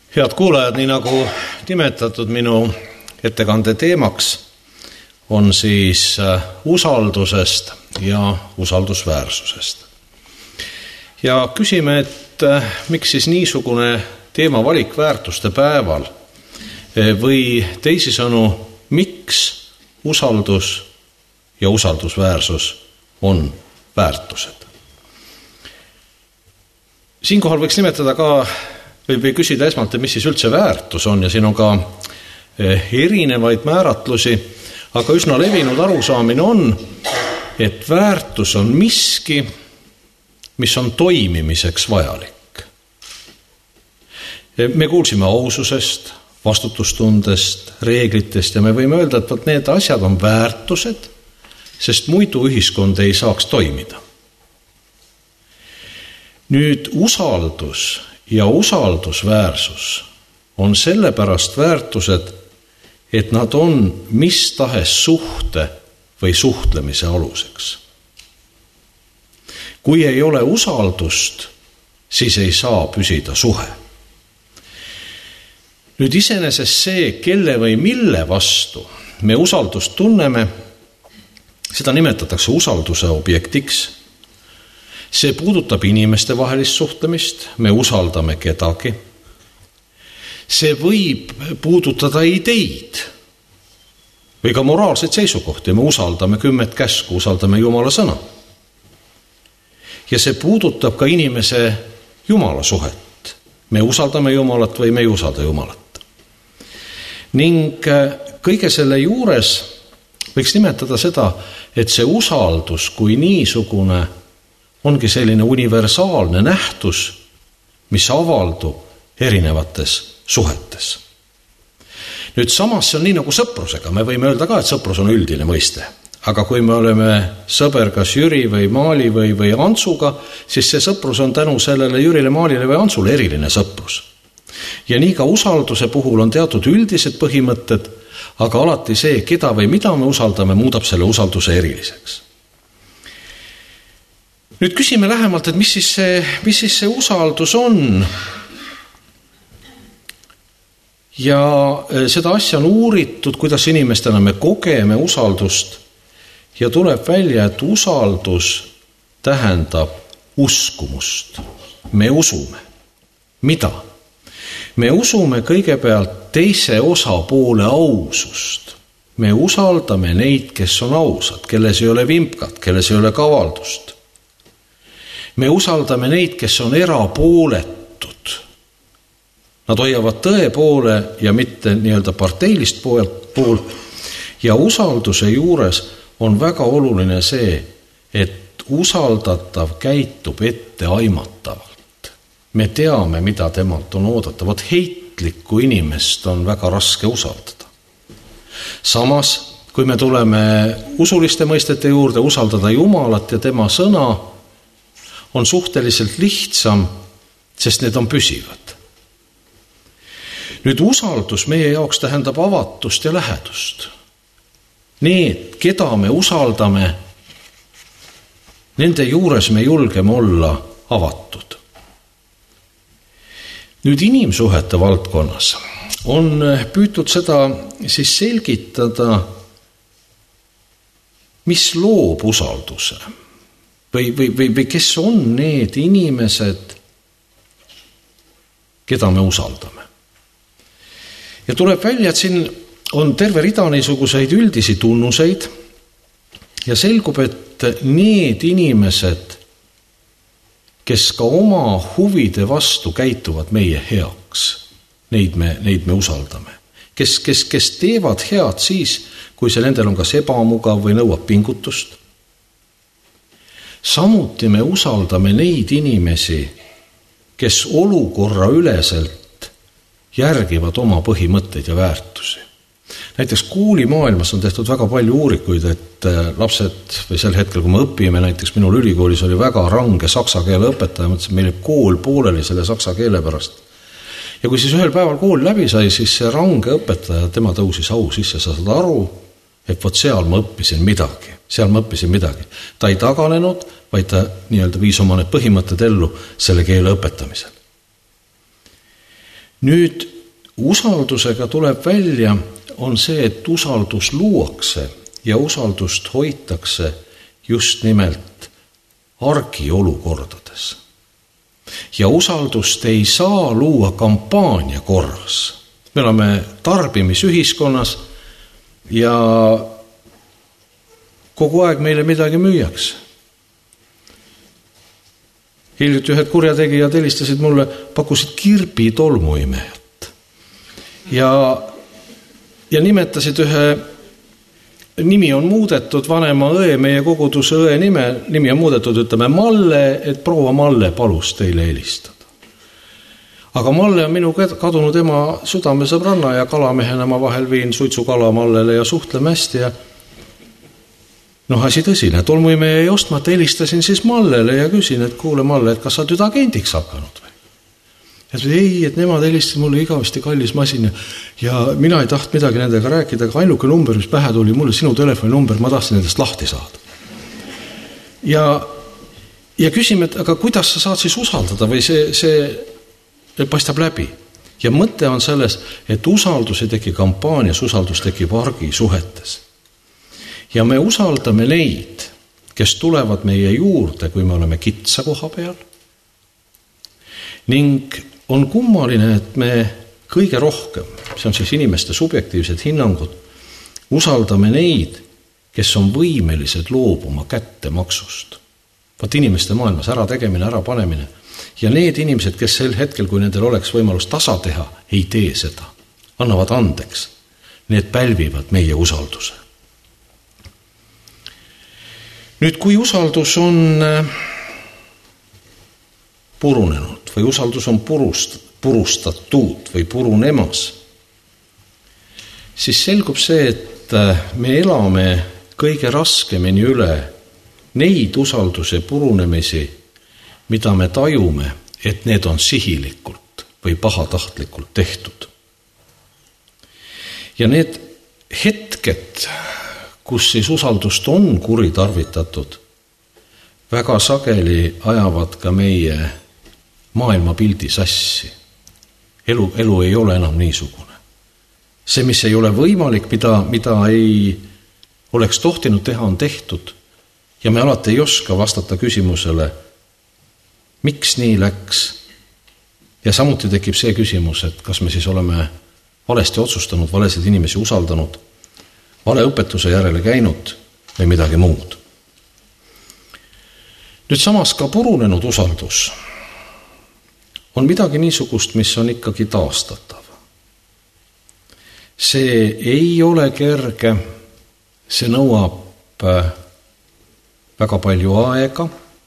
Head kuulajad, nii nagu nimetatud, minu ettekande teemaks on siis usaldusest ja usaldusväärsusest. Ja küsime, et miks siis niisugune teema valik väärtuste päeval või teisisõnu, miks usaldus ja usaldusväärsus on väärtused. Siinkohal võiks nimetada ka või küsida esmalt, mis siis üldse väärtus on, ja siin on ka erinevaid määratlusi, aga üsna levinud arusaamine on, et väärtus on miski, mis on toimimiseks vajalik. Me kuulsime aususest, vastutustundest, reeglitest ja me võime öelda, et need asjad on väärtused, sest muidu ühiskond ei saaks toimida. Nüüd usaldus ja usaldusväärsus on sellepärast väärtused, et nad on mis tahes suhte või suhtlemise aluseks. Kui ei ole usaldust, siis ei saa püsida suhe. Nüüd iseenesest see, kelle või mille vastu me usaldust tunneme, seda nimetatakse usalduse objektiks. See puudutab inimeste vahelist suhtlemist, me usaldame kedagi. See võib puudutada ideid või ka moraalseid seisukohti, me usaldame 10 käsku, usaldame Jumala sõna. Ja see puudutab ka inimese Jumala suhet. Me usaldame Jumalat või me ei usalda Jumalat. Ning kõige selle juures võiks nimetada seda, et see usaldus kui niisugune ongi selline universaalne nähtus, mis avaldub erinevates suhetes. Nüüd samas see on nii nagu sõprusega, me võime öelda ka, et sõprus on üldine mõiste. Aga kui me oleme sõber kas Jüri või Maali või Antsuga, siis see sõprus on tänu sellele Jürile, Maalile või Antsule eriline sõprus. Ja nii ka usalduse puhul on teatud üldised põhimõtted, aga alati see, keda või mida me usaldame, muudab selle usalduse eriliseks. Nüüd küsime lähemalt, et mis siis see usaldus on. Ja seda asja on uuritud, kuidas inimestena me kogeme usaldust ja tuleb välja, et usaldus tähendab uskumust. Me usume. Mida? Me usume kõigepealt teise osapoole ausust. Me usaldame neid, kes on ausad, kelles ei ole vimkat, kelles ei ole kavaldust. Me usaldame neid, kes on erapooletud. Nad hoiavad tõe poole ja mitte nii-öelda parteilist poolt. Ja usalduse juures on väga oluline see, et usaldatav käitub etteaimatavalt. Me teame, mida temalt on oodata. Vot heitlikku inimest on väga raske usaldada. Samas, kui me tuleme usuliste mõistete juurde, usaldada Jumalat ja tema sõna, on suhteliselt lihtsam, sest need on püsivad. Nüüd usaldus meie jaoks tähendab avatust ja lähedust. Need, keda me usaldame, nende juures me julgeme olla avatud. Nüüd inimsuhete valdkonnas on püütud seda siis selgitada, mis loob usalduse. Või kes on need inimesed, keda me usaldame. Ja tuleb välja, et siin on terve rida niisuguseid üldisi tunnuseid ja selgub, et need inimesed, kes ka oma huvide vastu käituvad meie heaks, neid me usaldame. Kes teevad head siis, kui see nendel on kas ebamugav või nõuab pingutust. Samuti me usaldame neid inimesi, kes olukorra üleselt järgivad oma põhimõtteid ja väärtusi. Näiteks koolimaailmas on tehtud väga palju uurikuid, et lapsed või sel hetkel, kui me õpime, näiteks minul ülikoolis oli väga range saksa keele õpetaja, mõtlesin, meil oli kool pooleli selle saksa keele pärast. Ja kui siis ühel päeval kool läbi sai, siis see range õpetaja, tema tõusis au sisse, sa saad aru, et vot seal ma õppisin midagi. Ta ei taganenud, vaid ta nii-öelda viis oma need põhimõtted ellu selle keele õpetamisel. Nüüd usaldusega tuleb välja, on see, et usaldus luuakse ja usaldust hoitakse just nimelt argiolukordades. Ja usaldust ei saa luua kampaania korras. Me oleme tarbimisühiskonnas ja kogu aeg meile midagi müüakse. Hiljuti ühed kurjategijad helistasid mulle, pakkusid Kirbi tolmuimejat ja nimetasid ühe, nimi on muudetud, vanema õe, meie koguduse õe nimi on muudetud, ütleme Malle, et proua Malle palus teile helistada. Aga Malle on minu kadunud ema südamesõbranna ja kalamehena ma vahel viin suitsukala Mallele ja suhtleme hästi ja asi tõsine. Tolmuimeja ei ostmata helistasin siis Mallele ja küsin, et kuule Malle, et kas sa nüüd agendiks hakanud või? Ja ei, et nemad helistasid mulle igavesti kallis masin ja mina ei taht midagi nendega rääkida, aga ainuke number, mis pähe tuli, mulle sinu telefoninumber, ma tahtsin nendest lahti saada. Ja küsime, et aga kuidas sa saad siis usaldada või see paistab läbi. Ja mõte on selles, et usaldus ei teki kampaanias, usaldus tekib argisuhetes. Ja me usaldame neid, kes tulevad meie juurde, kui me oleme kitsa koha peal. Ning on kummaline, et me kõige rohkem, see on siis inimeste subjektiivsed hinnangud, usaldame neid, kes on võimelised loobuma kättemaksust. Vaat inimeste maailmas ärategemine, ärapanemine. Ja need inimesed, kes sel hetkel, kui nendel oleks võimalus tasa teha, ei tee seda. Annavad andeks. Need pälvivad meie usalduse. Nüüd, kui usaldus on purunenud või usaldus on purustatud või purunemas, siis selgub see, et me elame kõige raskemini üle neid usalduse purunemisi, mida me tajume, et need on sihilikult või pahatahtlikult tehtud. Ja need hetked, kus siis usaldust on kuritarvitatud, väga sageli ajavad ka meie maailmapildi sassi. Elu ei ole enam niisugune. See, mis ei ole võimalik, mida ei oleks tohtinud teha, on tehtud. Ja me alati ei oska vastata küsimusele, miks nii läks. Ja samuti tekib see küsimus, et kas me siis oleme valesti otsustanud, valesid inimesi usaldanud, vale õpetuse järele käinud või midagi muud. Nüüd samas ka purunenud usaldus on midagi niisugust, mis on ikkagi taastatav. See ei ole kerge, see nõuab väga palju aega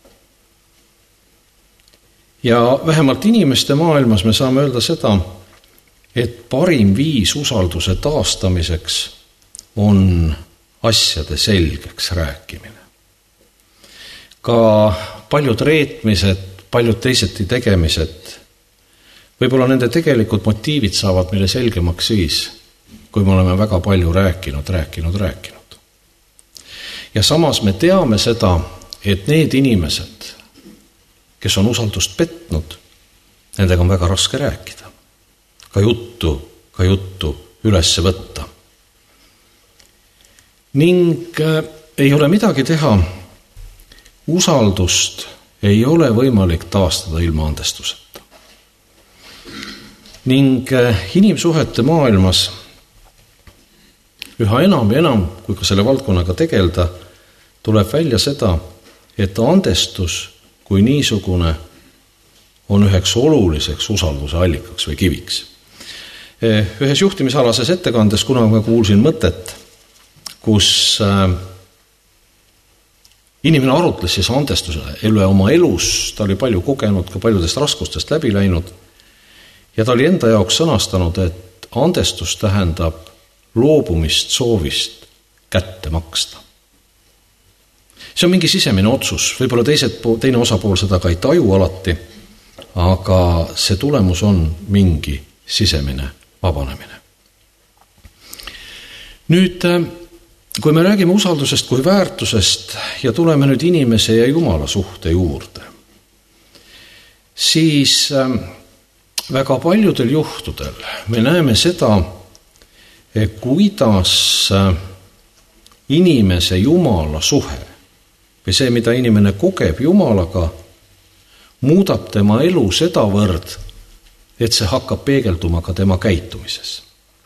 ja vähemalt inimeste maailmas me saame öelda seda, et parim viis usalduse taastamiseks on asjade selgeks rääkimine. Ka paljud reetmised, paljud teiseti tegemised, võib-olla nende tegelikult motiivid saavad meile selgemaks siis, kui me oleme väga palju rääkinud. Ja samas me teame seda, et need inimesed, kes on usaldust petnud, nendega on väga raske rääkida. Ka juttu üles võtta. Ning ei ole midagi teha, usaldust ei ole võimalik taastada ilma andestuseta. Ning inimsuhete maailmas üha enam ja enam, kui ka selle valdkonnaga tegelda, tuleb välja seda, et andestus kui niisugune on üheks oluliseks usalduse allikaks või kiviks. Ühes juhtimisalases ettekandes kunagi ma kuulsin mõtet, kus inimene arutles siis andestuse üle oma elus, ta oli palju kogenud, ka paljudest raskustest läbi läinud ja ta oli enda jaoks sõnastanud, et andestus tähendab loobumist soovist kätte maksta. See on mingi sisemine otsus, võib-olla teine osapool seda ka ei taju alati, aga see tulemus on mingi sisemine vabanemine. Nüüd, kui me räägime usaldusest kui väärtusest ja tuleme nüüd inimese ja Jumala suhte juurde, siis väga paljudel juhtudel me näeme seda, kuidas inimese Jumala suhe või see, mida inimene kogeb Jumalaga, muudab tema elu sedavõrd, et see hakkab peegelduma ka tema käitumises.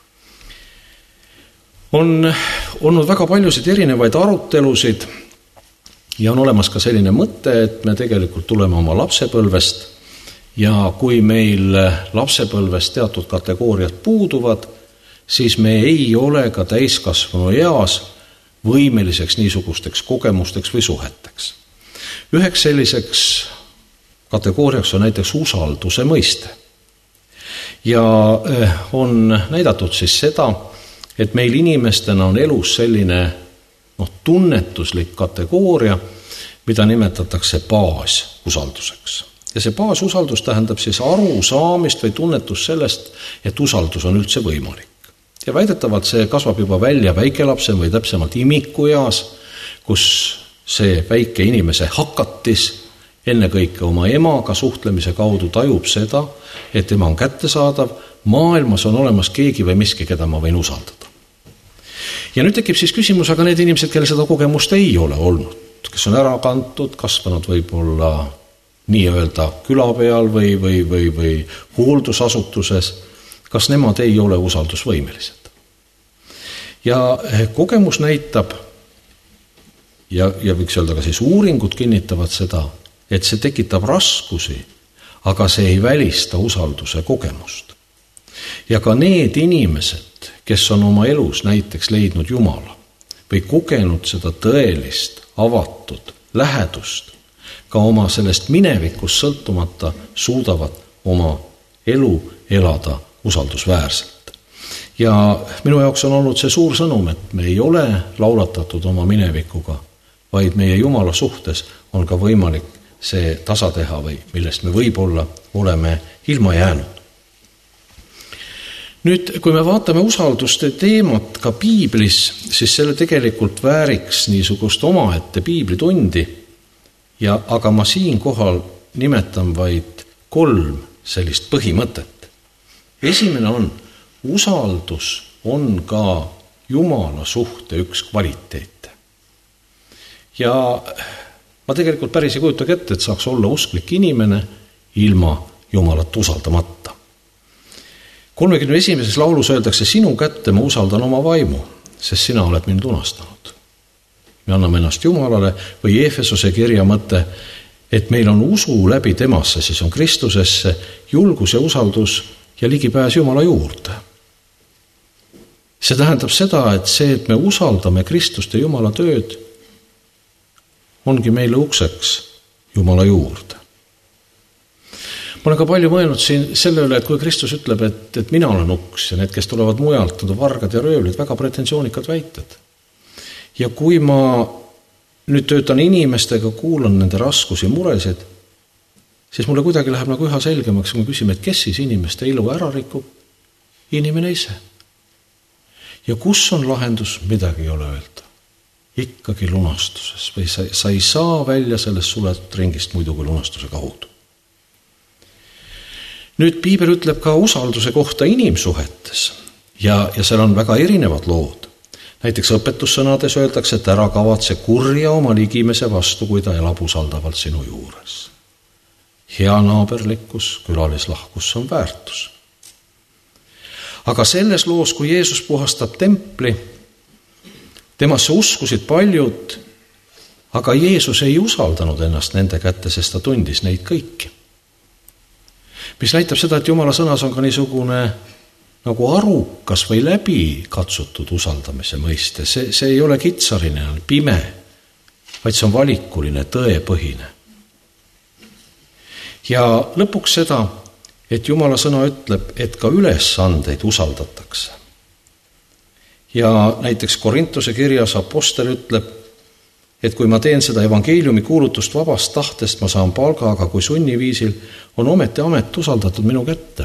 On olnud väga paljusid erinevaid arutelusid ja on olemas ka selline mõte, et me tegelikult tuleme oma lapsepõlvest ja kui meil lapsepõlvest teatud kategooriad puuduvad, siis me ei ole ka täiskasvanu eas võimeliseks niisugusteks kogemusteks või suheteks. Üheks selliseks kategooriaks on näiteks usalduse mõiste. Ja on näidatud siis seda, et meil inimestena on elus selline tunnetuslik kategooria, mida nimetatakse baasusalduseks. Ja see baasusaldus tähendab siis arusaamist või tunnetus sellest, et usaldus on üldse võimalik. Ja väidetavalt see kasvab juba välja väikelapse või täpsemalt imikueas, kus see väike inimese hakatis ennekõike oma emaga suhtlemise kaudu tajub seda, et ema on kättesaadav, maailmas on olemas keegi või miski, keda ma võin usaldada. Ja nüüd tekib siis küsimus, aga need inimesed, kelle seda kogemust ei ole olnud, kes on ära kantud, kasvanud võib-olla nii-öelda küla peal või hooldusasutuses, kas nemad ei ole usaldusvõimelised. Ja kogemus näitab, ja võiks öelda ka siis uuringud kinnitavad seda, et see tekitab raskusi, aga see ei välista usalduse kogemust. Ja ka need inimesed, kes on oma elus näiteks leidnud Jumala või kogenud seda tõelist, avatud lähedust, ka oma sellest minevikust sõltumata suudavad oma elu elada usaldusväärselt. Ja minu jaoks on olnud see suur sõnum, et me ei ole laulatatud oma minevikuga, vaid meie Jumala suhtes on ka võimalik see tasa teha või millest me võib-olla oleme ilma jäänud. Nüüd, kui me vaatame usalduste teemat ka piiblis, siis selle tegelikult vääriks niisugust omaette piiblitundi, aga ma siinkohal nimetan vaid 3 sellist põhimõtet. Esimene on, usaldus on ka Jumala suhte üks kvaliteete. Ja ma tegelikult päris ei kujuta ette, et saaks olla usklik inimene ilma Jumalat usaldamata. 31. laulus öeldakse, sinu kätte ma usaldan oma vaimu, sest sina oled mind unastanud. Me anname ennast Jumalale või Efesose kirja mõte, et meil on usu läbi temasse, siis on Kristusesse, julgus ja usaldus ja ligipääs Jumala juurde. See tähendab seda, et see, et me usaldame Kristust ja Jumala tööd, ongi meile ukseks Jumala juurde. Ma olen ka palju mõelnud siin selle üle, et kui Kristus ütleb, et mina olen uks ja need, kes tulevad mujalt, need on vargad ja röövlid, väga pretensioonikad väited. Ja kui ma nüüd töötan inimestega, kuulan nende raskusi, muresid, siis mulle kuidagi läheb nagu üha selgemaks, kui me küsime, et kes siis inimeste elu ära rikub? Inimene ise. Ja kus on lahendus? Midagi ei ole öelda. Ikkagi lunastuses. Või sa ei saa välja sellest suletud ringist muidu kui lunastuse kaudu. Nüüd piibel ütleb ka usalduse kohta inimsuhetes ja seal on väga erinevad lood. Näiteks õpetussõnades öeldakse, et ära kavatse kurja oma ligimese vastu, kui ta elab usaldavalt sinu juures. Hea naaberlikkus, külalislahkus on väärtus. Aga selles loos, kui Jeesus puhastab templi, temasse uskusid paljud, aga Jeesus ei usaldanud ennast nende kätte, sest ta tundis neid kõiki. Mis näitab seda, et Jumala sõnas on ka niisugune nagu arukas või läbi katsutud usaldamise mõiste. See ei ole kitsarine, pime, vaid see on valikuline, tõepõhine. Ja lõpuks seda, et Jumala sõna ütleb, et ka ülesandeid usaldatakse. Ja näiteks Korintuse kirjas apostel ütleb, et kui ma teen seda evangeeliumi kuulutust vabast tahtest, ma saan palga, aga kui sunniviisil on ometi amet usaldatud minu kätte.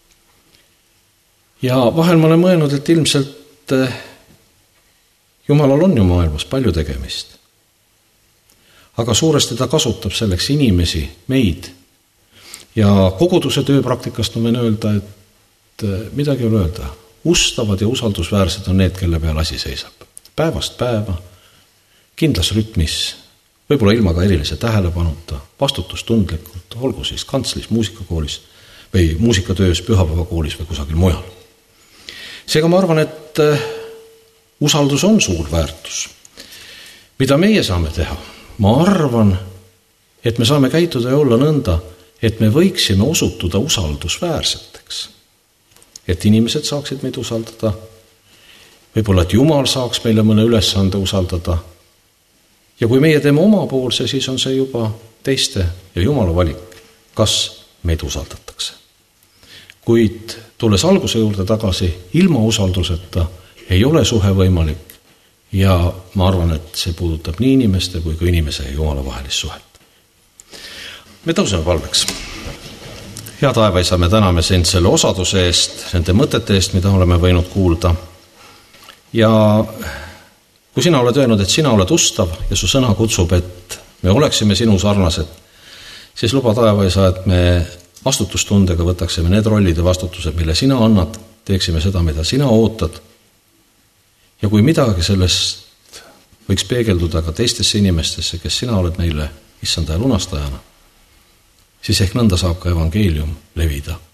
Ja vahel ma olen mõelnud, et ilmselt Jumalal on ju maailmas palju tegemist. Aga suuresti ta kasutab selleks inimesi, meid. Ja koguduse tööpraktikast ma võin öelda, et midagi ei ole öelda. Ustavad ja usaldusväärsed on need, kelle peal asi seisab. Päevast päeva, kindlas rütmis, võib-olla ilma ka erilise tähelepanuta, vastutustundlikult, olgu siis kantslis, muusikakoolis või muusikatöös, pühapäevakoolis või kusagil mujal. Seega ma arvan, et usaldus on suur väärtus. Mida meie saame teha? Ma arvan, et me saame käituda ja olla nõnda, et me võiksime osutuda usaldusväärseteks. Et inimesed saaksid meid usaldada, võib-olla, et Jumal saaks meile mõne ülesande usaldada. Ja kui meie teeme omapoolse, siis on see juba teiste ja Jumala valik, kas meid usaldatakse. Kuid tulles alguse juurde tagasi, ilma usalduseta ei ole suhe võimalik ja ma arvan, et see puudutab nii inimeste kui ka inimese ja Jumala vahelist suhet. Me tõuseme palveks. Hea taevaisa, me täname sind selle osaduse eest, nende mõtete eest, mida oleme võinud kuulda. Ja kui sina oled öelnud, et sina oled ustav ja su sõna kutsub, et me oleksime sinu sarnased, siis luba taevaisa, et me vastutustundega võtaksime need rollid ja vastutused, mille sina annad, teeksime seda, mida sina ootad. Ja kui midagi sellest võiks peegelduda ka teistesse inimestesse, kes sina oled neile issanda ja lunastajana, siis ehk nõnda saab ka evangeelium levida